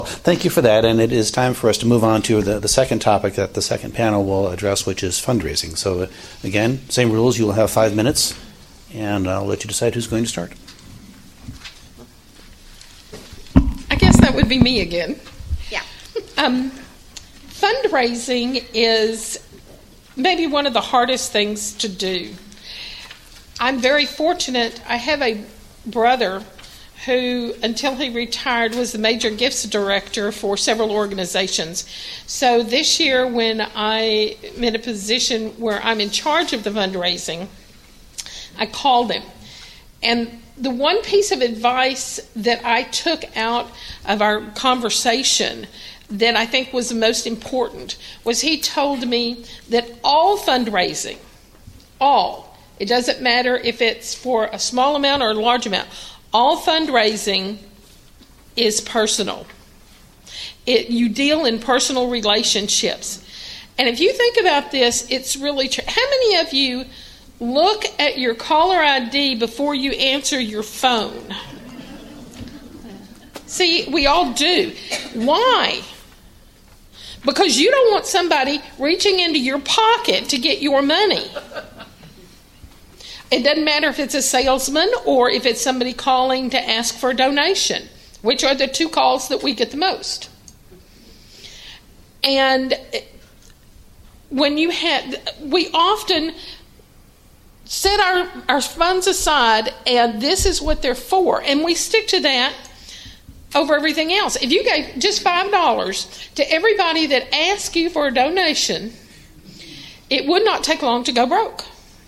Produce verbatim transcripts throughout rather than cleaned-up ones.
Thank you for that, and it is time for us to move on to the, the second topic that the second panel will address, which is fundraising. So, uh, again, same rules. You will have five minutes, and I'll let you decide who's going to start. I guess that would be me again. Yeah. Um, fundraising is maybe one of the hardest things to do. I'm very fortunate. I have a brother who, until he retired, was the major gifts director for several organizations. So this year, when I'm in a position where I'm in charge of the fundraising, I called him. And the one piece of advice that I took out of our conversation that I think was the most important was he told me that all fundraising, all, it doesn't matter if it's for a small amount or a large amount, all fundraising is personal. It, you deal in personal relationships. And if you think about this, it's really true. How many of you look at your caller I D before you answer your phone? See, we all do. Why? Because you don't want somebody reaching into your pocket to get your money. It doesn't matter if it's a salesman or if it's somebody calling to ask for a donation, which are the two calls that we get the most. And when you have, we often set our, our funds aside, and this is what they're for, and we stick to that over everything else. If you gave just five dollars to everybody that asked you for a donation, it would not take long to go broke.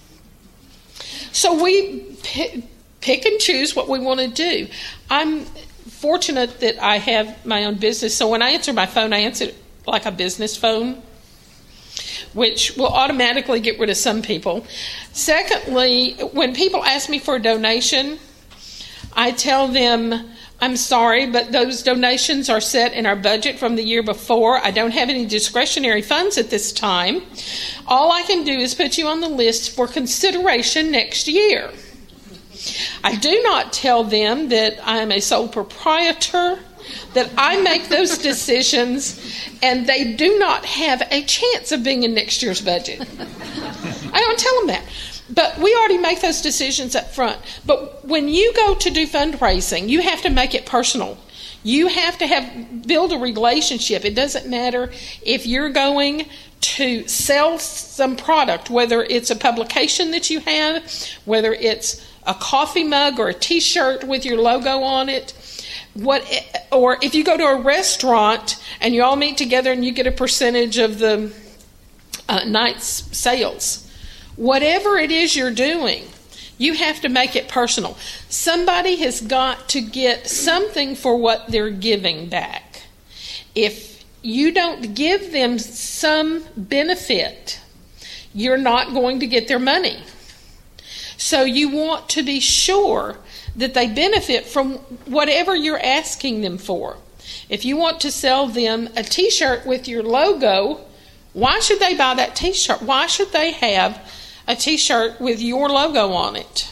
So we pick, pick and choose what we want to do. I'm fortunate that I have my own business, so when I answer my phone, I answer it like a business phone, which will automatically get rid of some people. Secondly, when people ask me for a donation, I tell them, I'm sorry, but those donations are set in our budget from the year before. I don't have any discretionary funds at this time. All I can do is put you on the list for consideration next year. I do not tell them that I'm a sole proprietor, that I make those decisions, and they do not have a chance of being in next year's budget. I don't tell them that. But we already make those decisions up front. But when you go to do fundraising, you have to make it personal. You have to have build a relationship. It doesn't matter if you're going to sell some product, whether it's a publication that you have, whether it's a coffee mug or a T-shirt with your logo on it, what, or if you go to a restaurant and you all meet together and you get a percentage of the uh, night's sales. Whatever it is you're doing, you have to make it personal. Somebody has got to get something for what they're giving back. If you don't give them some benefit, you're not going to get their money. So you want to be sure that they benefit from whatever you're asking them for. If you want to sell them a T-shirt with your logo, why should they buy that T-shirt? Why should they have a T-shirt with your logo on it?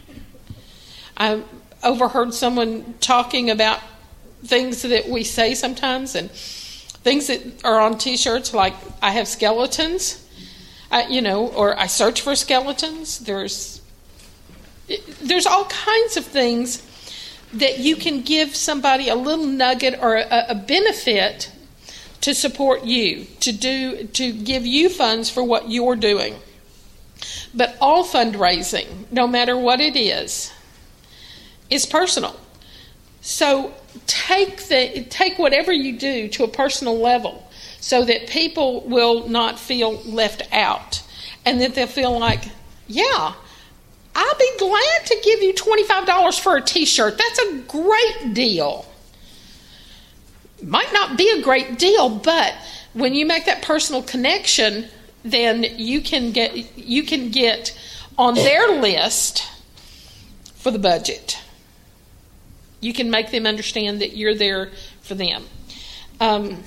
I overheard someone talking about things that we say sometimes, and things that are on T-shirts, like I have skeletons, I, you know, or I search for skeletons. There's there's all kinds of things that you can give somebody a little nugget or a, a benefit to support you, to do, to give you funds for what you're doing. But all fundraising, no matter what it is, is personal. So take the take whatever you do to a personal level so that people will not feel left out, and that they'll feel like, yeah, I'll be glad to give you twenty-five dollars for a T-shirt. That's a great deal. Might not be a great deal, but when you make that personal connection, then you can get you can get on their list for the budget. You can make them understand that you're there for them. Um,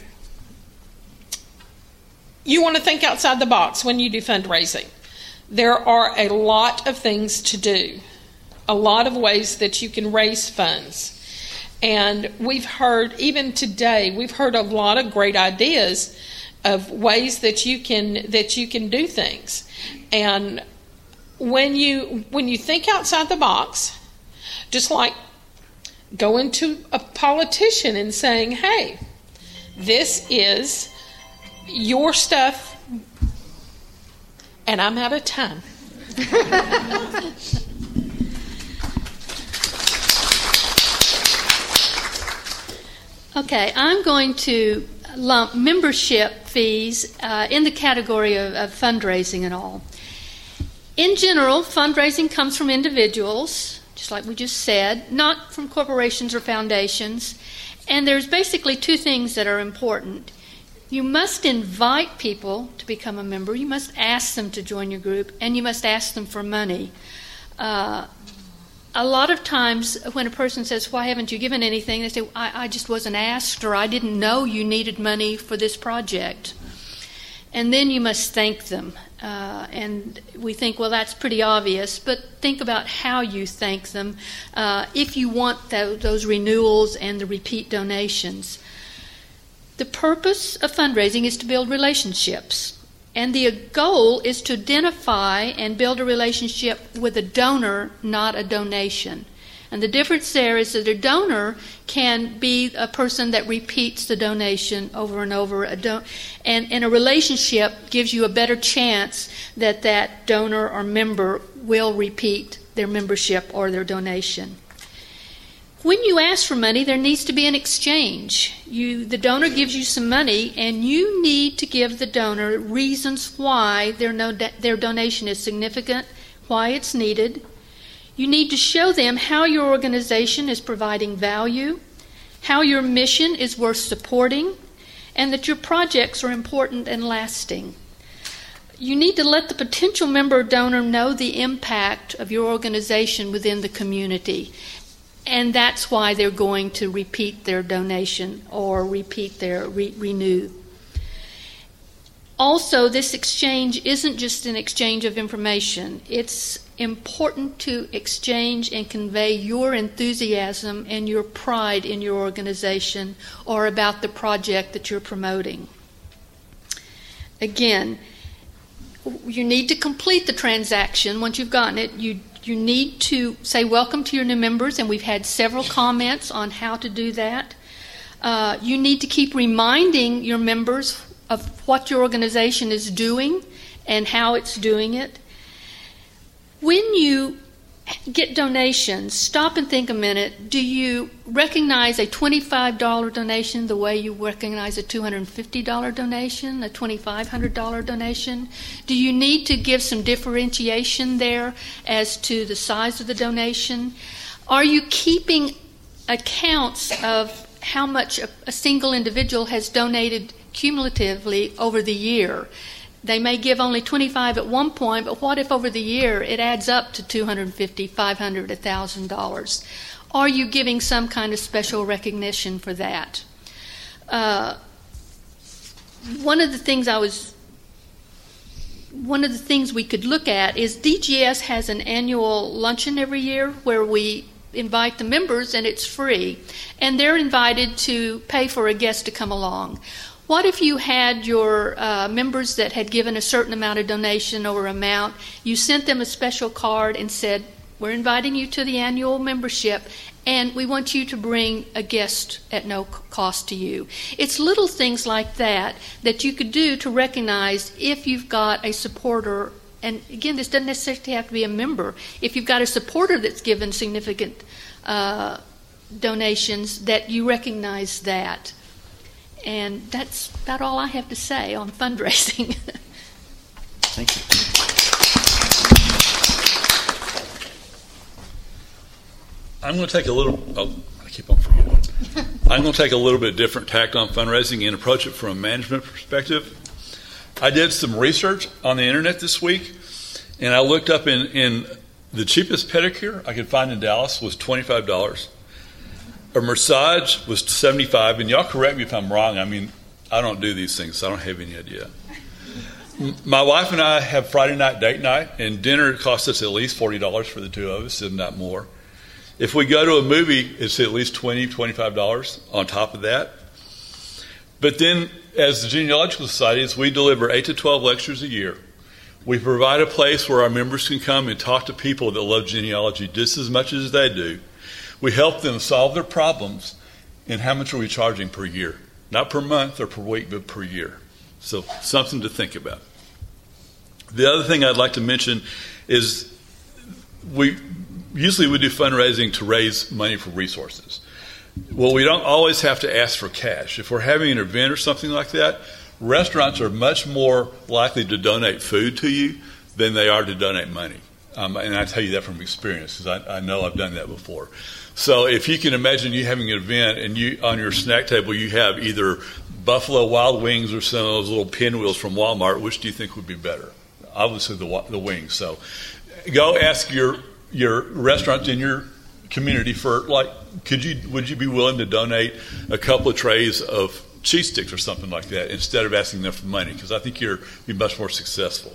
you want to think outside the box when you do fundraising. There are a lot of things to do, a lot of ways that you can raise funds. And we've heard, even today, we've heard a lot of great ideas of ways that you can that you can do things. And when you when you think outside the box, just like going to a politician and saying, hey, this is your stuff, and I'm out of time. Okay, I'm going to lump membership fees uh, in the category of, of fundraising and all. In general, fundraising comes from individuals, just like we just said, not from corporations or foundations. And there's basically two things that are important. You must invite people to become a member. You must ask them to join your group, and you must ask them for money. Uh, a lot of times when a person says, why haven't you given anything, they say, I, I just wasn't asked, or I didn't know you needed money for this project. And then you must thank them. Uh, and we think, well, that's pretty obvious, but think about how you thank them uh, if you want th- those renewals and the repeat donations. The purpose of fundraising is to build relationships, and the goal is to identify and build a relationship with a donor, not a donation. And the difference there is that a donor can be a person that repeats the donation over and over. A don- and, and a relationship gives you a better chance that that donor or member will repeat their membership or their donation. When you ask for money, there needs to be an exchange. You, the donor gives you some money, and you need to give the donor reasons why their, no, their donation is significant, why it's needed. You need to show them how your organization is providing value, how your mission is worth supporting, and that your projects are important and lasting. You need to let the potential member or donor know the impact of your organization within the community. And that's why they're going to repeat their donation or repeat their re- renew. Also, this exchange isn't just an exchange of information. It's important to exchange and convey your enthusiasm and your pride in your organization or about the project that you're promoting. Again, you need to complete the transaction. Once you've gotten it, you You need to say welcome to your new members, and we've had several comments on how to do that. Uh, you need to keep reminding your members of what your organization is doing and how it's doing it. When you get donations, stop and think a minute. Do you recognize a twenty-five dollars donation the way you recognize a two hundred fifty dollars donation, a twenty-five hundred dollars donation? Do you need to give some differentiation there as to the size of the donation? Are you keeping accounts of how much a, a single individual has donated cumulatively over the year? They may give only twenty-five at one point, but what if over the year it adds up to two hundred fifty dollars, five hundred dollars, one thousand dollars? Are you giving some kind of special recognition for that? Uh, one of the things I was, one of the things we could look at is D G S has an annual luncheon every year where we invite the members, and it's free, and they're invited to pay for a guest to come along. What if you had your uh, members that had given a certain amount of donation or amount, you sent them a special card and said, we're inviting you to the annual membership, and we want you to bring a guest at no cost to you. It's little things like that that you could do to recognize if you've got a supporter, and again, this doesn't necessarily have to be a member. If you've got a supporter that's given significant uh, donations, that you recognize that. And that's about all I have to say on fundraising. Thank you. I'm going to take a little, oh, I keep on forgetting. I'm going to take a little bit different tact on fundraising and approach it from a management perspective. I did some research on the internet this week, and I looked up in, in the cheapest pedicure I could find in Dallas was twenty-five dollars. A massage was seventy-five dollars, and y'all correct me if I'm wrong. I mean, I don't do these things, so I don't have any idea. My wife and I have Friday night date night, and dinner costs us at least forty dollars for the two of us, if not more. If we go to a movie, it's at least twenty dollars, twenty-five dollars on top of that. But then, as the Genealogical Societies, we deliver eight to twelve lectures a year. We provide a place where our members can come and talk to people that love genealogy just as much as they do. We help them solve their problems. And how much are we charging per year? Not per month or per week, but per year. So something to think about. The other thing I'd like to mention is we usually we do fundraising to raise money for resources. Well, we don't always have to ask for cash. If we're having an event or something like that, restaurants are much more likely to donate food to you than they are to donate money. Um, and I tell you that from experience because I, I know I've done that before. So if you can imagine you having an event and you on your snack table you have either Buffalo Wild Wings or some of those little pinwheels from Walmart, which do you think would be better? Obviously the the wings. So go ask your your restaurants in your community for, like, could you would you be willing to donate a couple of trays of cheese sticks or something like that instead of asking them for money, because I think you're be much more successful.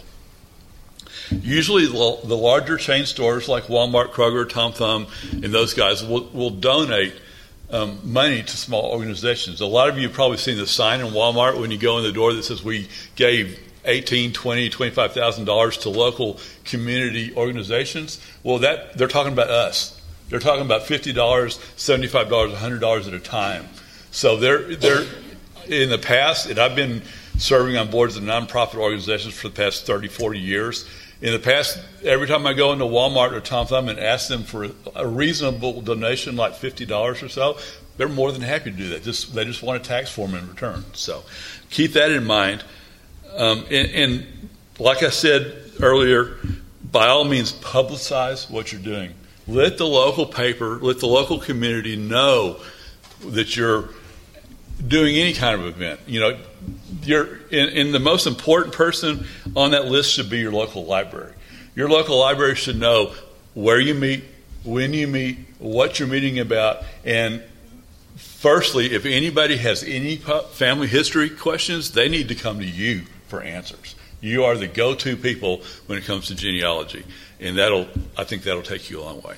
Usually the, the larger chain stores like Walmart, Kroger, Tom Thumb, and those guys will, will donate um, money to small organizations. A lot of you have probably seen the sign in Walmart when you go in the door that says we gave eighteen, twenty, twenty-five thousand dollars to local community organizations. Well, that they're talking about us. They're talking about fifty dollars, seventy-five dollars, one hundred dollars at a time. So they're they're in the past, and I've been serving on boards of nonprofit organizations for the past thirty, forty years. In the past, every time I go into Walmart or Tom Thumb and ask them for a reasonable donation, like fifty dollars or so, they're more than happy to do that. Just they just want a tax form in return. So keep that in mind. Um, and, and like I said earlier, by all means, publicize what you're doing. Let the local paper, let the local community know that you're doing any kind of event. You know, you're and, and the most important person on that list should be your local library. Your local library should know where you meet, when you meet, what you're meeting about, and firstly, if anybody has any family history questions, they need to come to you for answers. You are the go-to people when it comes to genealogy, and that'll I think that'll take you a long way.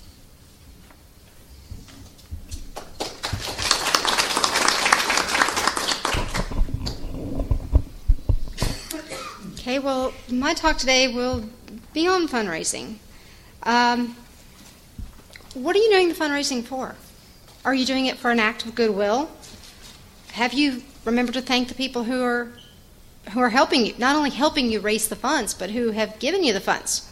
Okay, well, my talk today will be on fundraising. Um, what are you doing the fundraising for? Are you doing it for an act of goodwill? Have you remembered to thank the people who are who are helping you, not only helping you raise the funds, but who have given you the funds?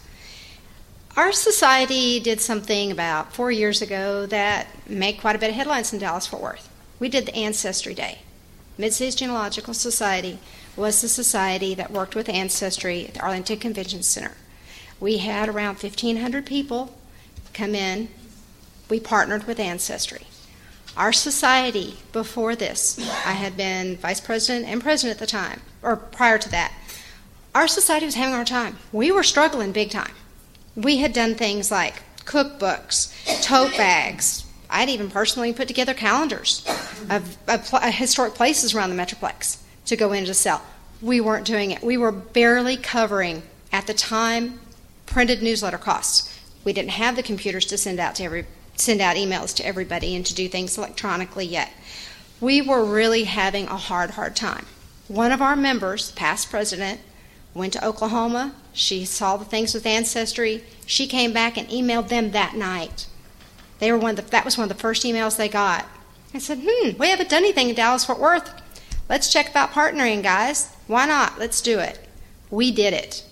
Our society did something about four years ago that made quite a bit of headlines in Dallas-Fort Worth. We did the Ancestry Day. Mid-Cities Genealogical Society was the society that worked with Ancestry at the Arlington Convention Center. We had around fifteen hundred people come in. We partnered with Ancestry. Our society, before this, I had been vice president and president at the time, or prior to that, our society was having a hard time. We were struggling big time. We had done things like cookbooks, tote bags. I'd even personally put together calendars of, of pl- historic places around the Metroplex to go in to sell. We weren't doing it. We were barely covering, at the time, printed newsletter costs. We didn't have the computers to send out to every send out emails to everybody and to do things electronically yet. We were really having a hard, hard time. One of our members, past president, went to Oklahoma. She saw the things with Ancestry. She came back and emailed them that night. They were one of the, that was one of the first emails they got. I said, hmm, we haven't done anything in Dallas-Fort Worth. Let's check about partnering, guys. Why not? Let's do it. We did it.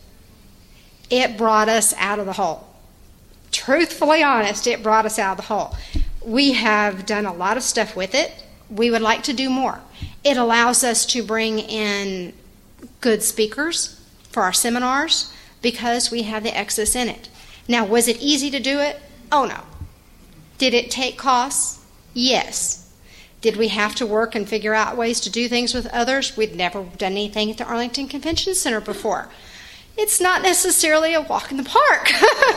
It brought us out of the hole. Truthfully honest, it brought us out of the hole. We have done a lot of stuff with it. We would like to do more. It allows us to bring in good speakers for our seminars because we have the excess in it. Now, was it easy to do it? Oh, no. Did it take costs? Yes. Did we have to work and figure out ways to do things with others? We'd never done anything at the Arlington Convention Center before. It's not necessarily a walk in the park,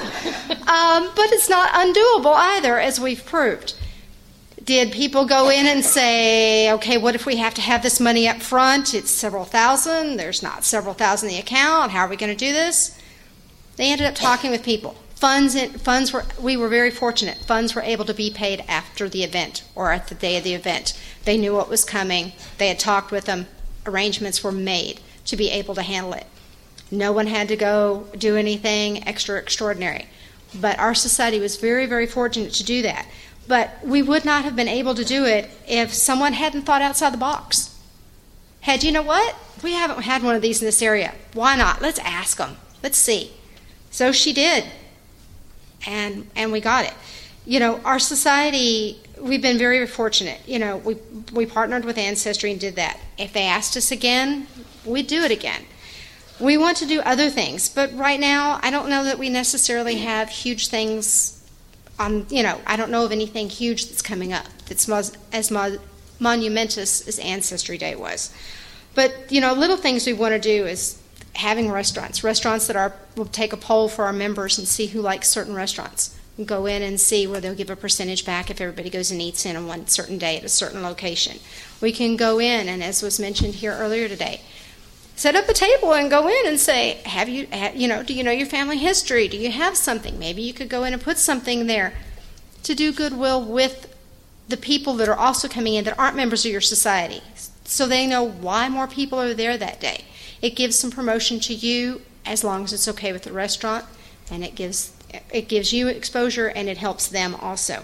um, but it's not undoable either, as we've proved. Did people go in and say, okay, what if we have to have this money up front? It's several thousand. There's not several thousand in the account. How are we going to do this? They ended up talking with people, Funds, funds were, we were very fortunate. Funds were able to be paid after the event or at the day of the event. They knew what was coming. They had talked with them. Arrangements were made to be able to handle it. No one had to go do anything extra extraordinary. But our society was very, very fortunate to do that. But we would not have been able to do it if someone hadn't thought outside the box. Had, you know what? We haven't had one of these in this area. Why not? Let's ask them. Let's see. So she did. And and we got it. You know, our society, we've been very, very fortunate. You know, we we partnered with Ancestry and did that. If they asked us again, we'd do it again. We want to do other things, but right now, I don't know that we necessarily have huge things on, you know, I don't know of anything huge that's coming up that's mos- as mo- monumentous as Ancestry Day was. But, you know, little things we want to do is having restaurants, restaurants that are, we'll take a poll for our members and see who likes certain restaurants. And go in and see where they'll give a percentage back if everybody goes and eats in on one certain day at a certain location. We can go in, and as was mentioned here earlier today, set up a table and go in and say, have you, have, you know, do you know your family history? Do you have something? Maybe you could go in and put something there to do goodwill with the people that are also coming in that aren't members of your society, so they know why more people are there that day. It gives some promotion to you as long as it's okay with the restaurant, and it gives it gives you exposure, and it helps them also.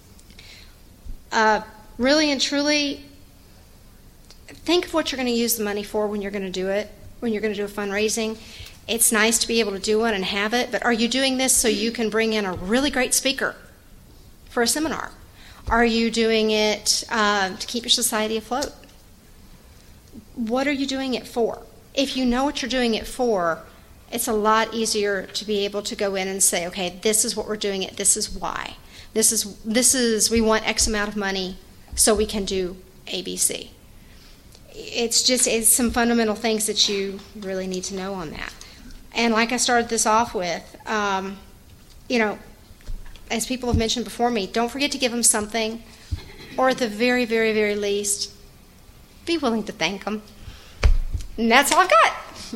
Uh, really and truly, think of what you're going to use the money for when you're going to do it, when you're going to do a fundraising. It's nice to be able to do one and have it, but are you doing this so you can bring in a really great speaker for a seminar? Are you doing it uh, to keep your society afloat? What are you doing it for? If you know what you're doing it for, it's a lot easier to be able to go in and say, okay, this is what we're doing it, this is why. This is, this is, we want X amount of money so we can do A B C. It's just, it's some fundamental things that you really need to know on that. And like I started this off with, um, you know, as people have mentioned before me, don't forget to give them something, or at the very, very, very least, be willing to thank them. And that's all I've got.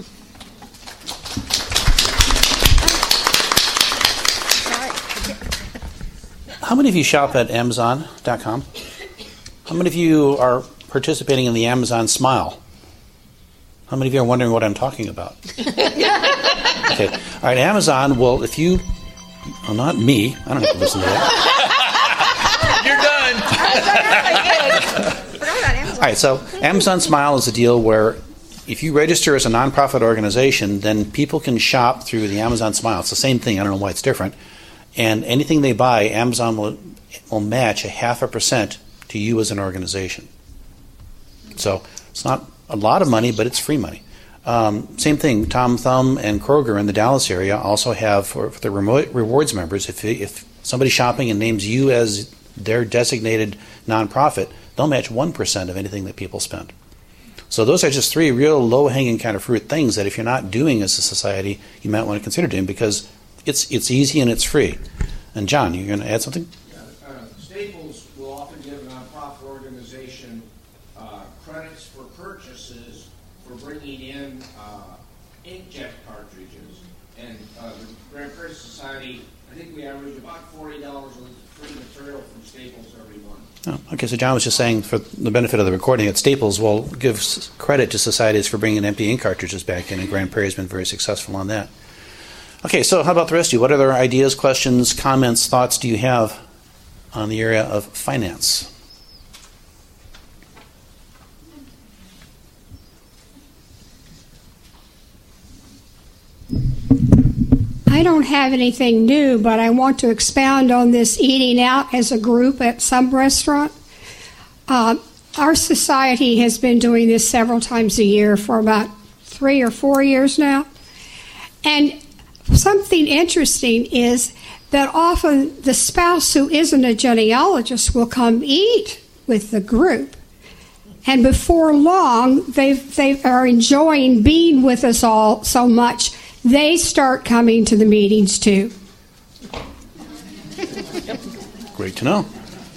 How many of you shop at Amazon dot com? How many of you are participating in the Amazon Smile? How many of you are wondering what I'm talking about? Okay. All right, Amazon, well, if you... Well, not me. I don't have to listen to that. You're done. All right, so Amazon Smile is a deal where if you register as a nonprofit organization, then people can shop through the Amazon Smile. It's the same thing. I don't know why it's different. And anything they buy, Amazon will, will match a half a percent to you as an organization. So it's not a lot of money, but it's free money. Um, same thing, Tom Thumb and Kroger in the Dallas area also have, for, for the remote rewards members, if, if somebody's shopping and names you as their designated nonprofit, they'll match one percent of anything that people spend. So those are just three real low-hanging kind of fruit things that if you're not doing as a society, you might want to consider doing, because it's it's easy and it's free. And John, you're going to add something? Yeah, uh, Staples will often give a nonprofit organization uh, credits for purchases for bringing in uh, inkjet cartridges. And uh, the Grand Prairie Society, I think we average about forty dollars of free material from Staples every month. Oh, okay, so John was just saying, for the benefit of the recording, at Staples will give credit to societies for bringing empty ink cartridges back in, and Grand Prairie has been very successful on that. Okay, so how about the rest of you? What other ideas, questions, comments, thoughts do you have on the area of finance? I don't have anything new, but I want to expound on this eating out as a group at some restaurant. Uh, our society has been doing this several times a year for about three or four years now. And something interesting is that often the spouse who isn't a genealogist will come eat with the group. And before long, they they are enjoying being with us all so much, they start coming to the meetings too. Great to know.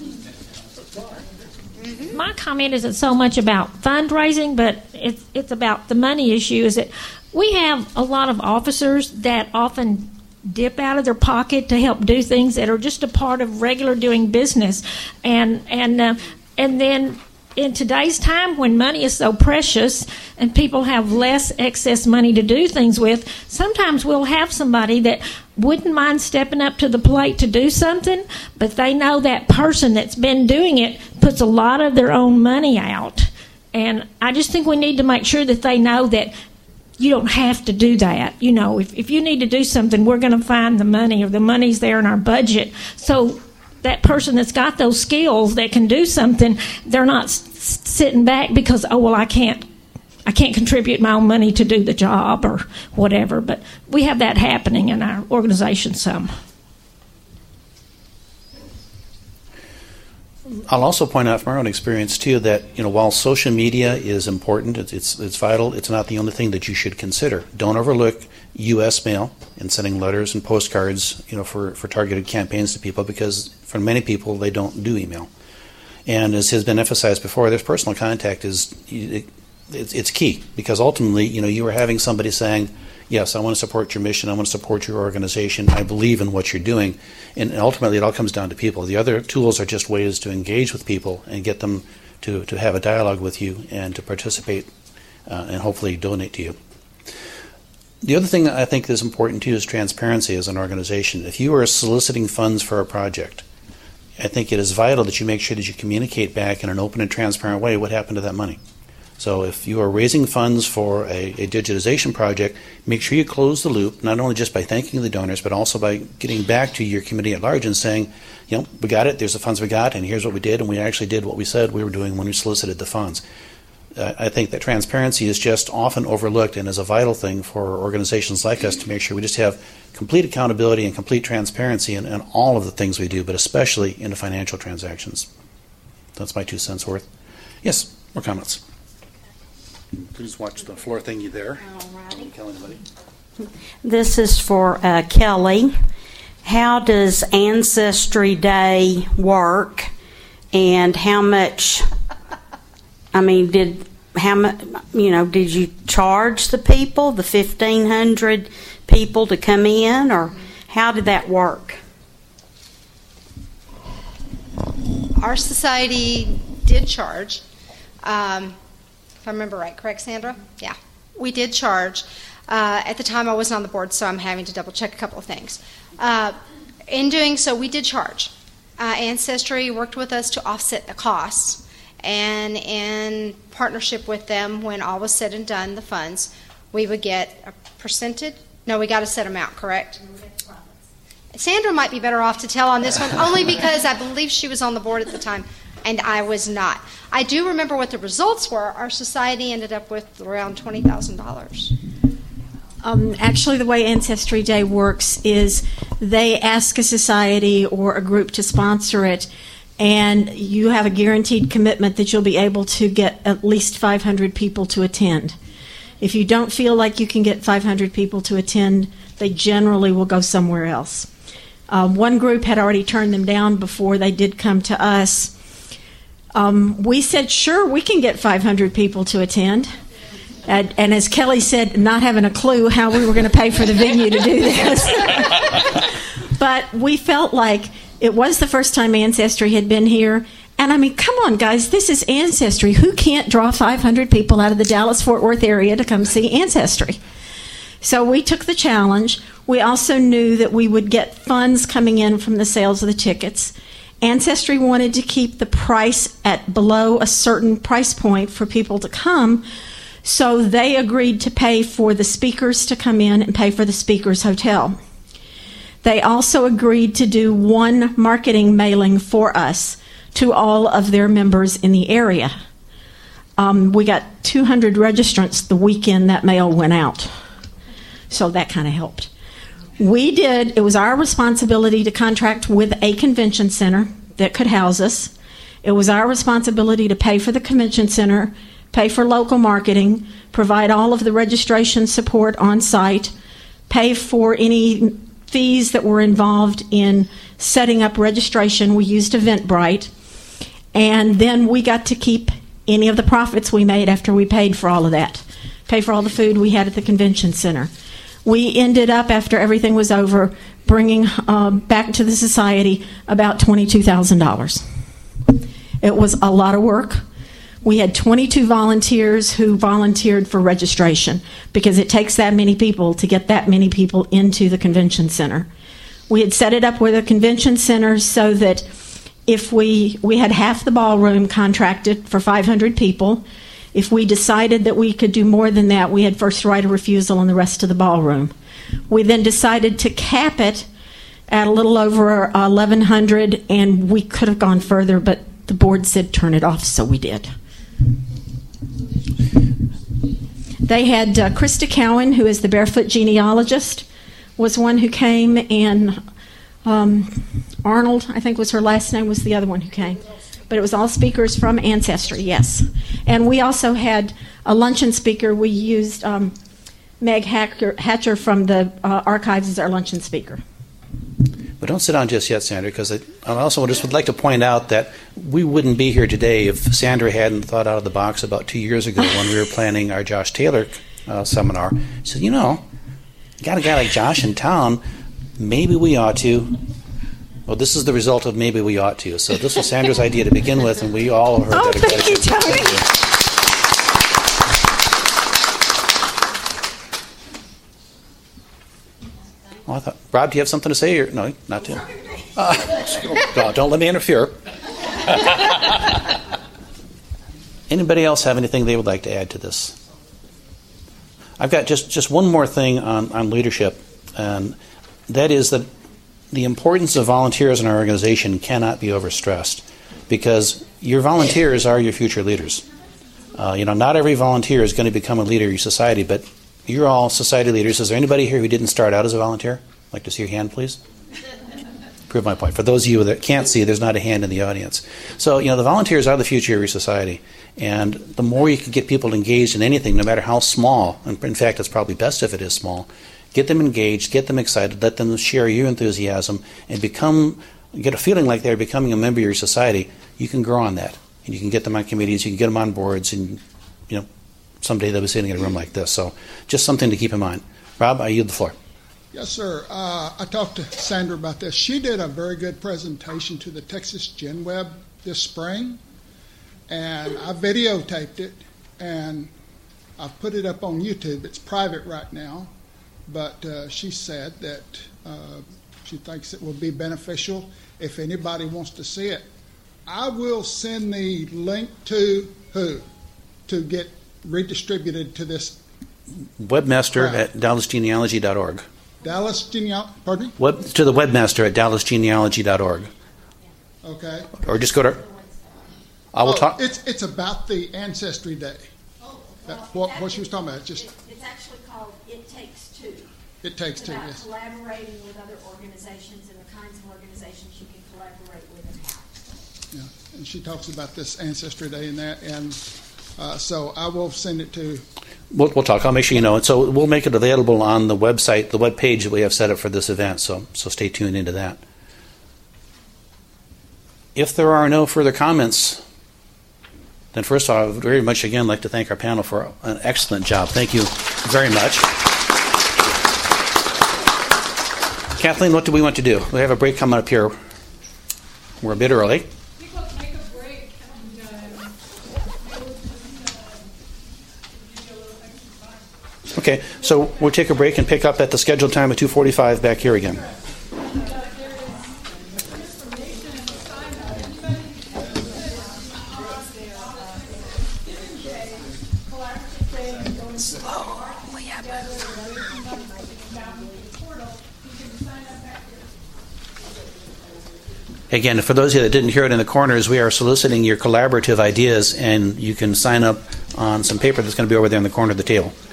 My comment isn't so much about fundraising, but it's it's about the money issue. Is that we have a lot of officers that often dip out of their pocket to help do things that are just a part of regular doing business. And and uh, and then in today's time when money is so precious and people have less excess money to do things with, sometimes we'll have somebody that wouldn't mind stepping up to the plate to do something, but they know that person that's been doing it puts a lot of their own money out. And I just think we need to make sure that they know that you don't have to do that. You know, if, if you need to do something, we're going to find the money, or the money's there in our budget. So that person that's got those skills that can do something, they're not s- sitting back because, oh, well, I can't I can't contribute my own money to do the job or whatever. But we have that happening in our organization some. I'll also point out from our own experience too that, you know, while social media is important, it's, it's it's vital, it's not the only thing that you should consider. Don't overlook U S mail and sending letters and postcards, you know, for, for targeted campaigns to people, because for many people they don't do email. And as has been emphasized before, this personal contact is it, it's, it's key, because ultimately, you know, you are having somebody saying, yes, I want to support your mission, I want to support your organization, I believe in what you're doing, and ultimately it all comes down to people. The other tools are just ways to engage with people and get them to, to have a dialogue with you and to participate uh, and hopefully donate to you. The other thing that I think is important too is transparency as an organization. If you are soliciting funds for a project, I think it is vital that you make sure that you communicate back in an open and transparent way what happened to that money. So if you are raising funds for a, a digitization project, make sure you close the loop, not only just by thanking the donors, but also by getting back to your committee at large and saying, you know, we got it, there's the funds we got, and here's what we did, and we actually did what we said we were doing when we solicited the funds. Uh, I think that transparency is just often overlooked and is a vital thing for organizations like us to make sure we just have complete accountability and complete transparency in, in all of the things we do, but especially in the financial transactions. That's my two cents worth. Yes, more comments? Please watch the floor thingy there. Don't kill anybody. This is for uh, Kelly. How does Ancestry Day work, and how much? I mean, did how much? You know, did you charge the people, the fifteen hundred people, to come in, or how did that work? Our society did charge. Um, If I remember right, correct, Sandra? Yeah, we did charge. Uh, at the time, I wasn't on the board, so I'm having to double check a couple of things. Uh, in doing so, we did charge. Uh, Ancestry worked with us to offset the costs, and in partnership with them, when all was said and done, the funds, we would get a percentage. No, we got a set amount, correct? Sandra might be better off to tell on this one, only because I believe she was on the board at the time, and I was not. I do remember what the results were. Our society ended up with around twenty thousand dollars. Um, actually, the way Ancestry Day works is they ask a society or a group to sponsor it, and you have a guaranteed commitment that you'll be able to get at least five hundred people to attend. If you don't feel like you can get five hundred people to attend, they generally will go somewhere else. Um, one group had already turned them down before they did come to us. Um, we said, sure, we can get five hundred people to attend. And, and as Kelly said, not having a clue how we were going to pay for the venue to do this. But we felt like it was the first time Ancestry had been here. And I mean, come on, guys, this is Ancestry. Who can't draw five hundred people out of the Dallas-Fort Worth area to come see Ancestry? So we took the challenge. We also knew that we would get funds coming in from the sales of the tickets. Ancestry wanted to keep the price at below a certain price point for people to come, so they agreed to pay for the speakers to come in and pay for the speakers' hotel. They also agreed to do one marketing mailing for us to all of their members in the area. Um, we got two hundred registrants the weekend that mail went out, so that kind of helped. We did, it was our responsibility to contract with a convention center that could house us. It was our responsibility to pay for the convention center, pay for local marketing, provide all of the registration support on site, pay for any fees that were involved in setting up registration. We used Eventbrite. And then we got to keep any of the profits we made after we paid for all of that, pay for all the food we had at the convention center. we ended up, after everything was over, bringing um, back to the society about twenty-two thousand dollars. It was a lot of work. We had twenty-two volunteers who volunteered for registration because it takes that many people to get that many people into the convention center. We had set it up with a convention center so that if we, we had half the ballroom contracted for five hundred people. If we decided that we could do more than that, we had first right of refusal on the rest of the ballroom. We then decided to cap it at a little over eleven hundred, and we could have gone further, but the board said turn it off, so we did. They had uh, Krista Cowan, who is the barefoot genealogist, was one who came, and um, Arnold, I think was her last name, was the other one who came. But it was all speakers from Ancestry, yes. And we also had a luncheon speaker. We used um, Meg Hacker, Hatcher from the uh, archives as our luncheon speaker. But don't sit down just yet, Sandra, because I also just would like to point out that we wouldn't be here today if Sandra hadn't thought out of the box about two years ago when we were planning our Josh Taylor uh, seminar. She said, you know, you got a guy like Josh in town, maybe we ought to. Well, this is the result of maybe we ought to. So this was Sandra's idea to begin with, and we all heard oh, that. Thank you, Tony. Well, I thought, Rob, do you have something to say? Or no, not to. Uh, no, don't let me interfere. Anybody else have anything they would like to add to this? I've got just, just one more thing on, on leadership, and that is that the importance of volunteers in our organization cannot be overstressed, because your volunteers are your future leaders. Uh, you know, not every volunteer is going to become a leader of your society, but you're all society leaders. Is there anybody here who didn't start out as a volunteer? I'd like to see your hand, please. Prove my point. For those of you that can't see, there's not a hand in the audience. So, you know, the volunteers are the future of your society, and the more you can get people engaged in anything, no matter how small, and in fact, it's probably best if it is small, get them engaged, get them excited, let them share your enthusiasm, and become, get a feeling like they're becoming a member of your society. You can grow on that, and you can get them on committees, you can get them on boards, and, you know, someday they'll be sitting in a room like this. So just something to keep in mind. Rob, I yield the floor. Yes, sir. Uh, I talked to Sandra about this. She did a very good presentation to the Texas Gen Web this spring, and I videotaped it, and I've put it up on YouTube. It's private right now. But uh, she said that uh, she thinks it will be beneficial if anybody wants to see it. I will send the link to who to get redistributed to this. Webmaster at dallas genealogy dot org. Dallas Genealogy, pardon me? Web, to the webmaster at dallas genealogy dot org. Okay. Or just go to. I will oh, talk. It's it's about the Ancestry Day. Oh, that, well, what, that, what she was talking about. It's just. It, it's actually called It Takes Two. It takes two. About Yes. collaborating with other organizations and the kinds of organizations you can collaborate with and how. Yeah, and she talks about this Ancestry Day and that, and uh, so I will send it to. We'll, we'll talk. I'll make sure you know it. So we'll make it available on the website, the web page that we have set up for this event. So so stay tuned into that. If there are no further comments, then first of all, I would very much again like to thank our panel for an excellent job. Thank you very much. Kathleen, what do we want to do? We have a break coming up here. We're a bit early. Okay, so we'll take a break and pick up at the scheduled time of two forty-five back here again. Again, for those of you that didn't hear it in the corners, we are soliciting your collaborative ideas, and you can sign up on some paper that's going to be over there in the corner of the table.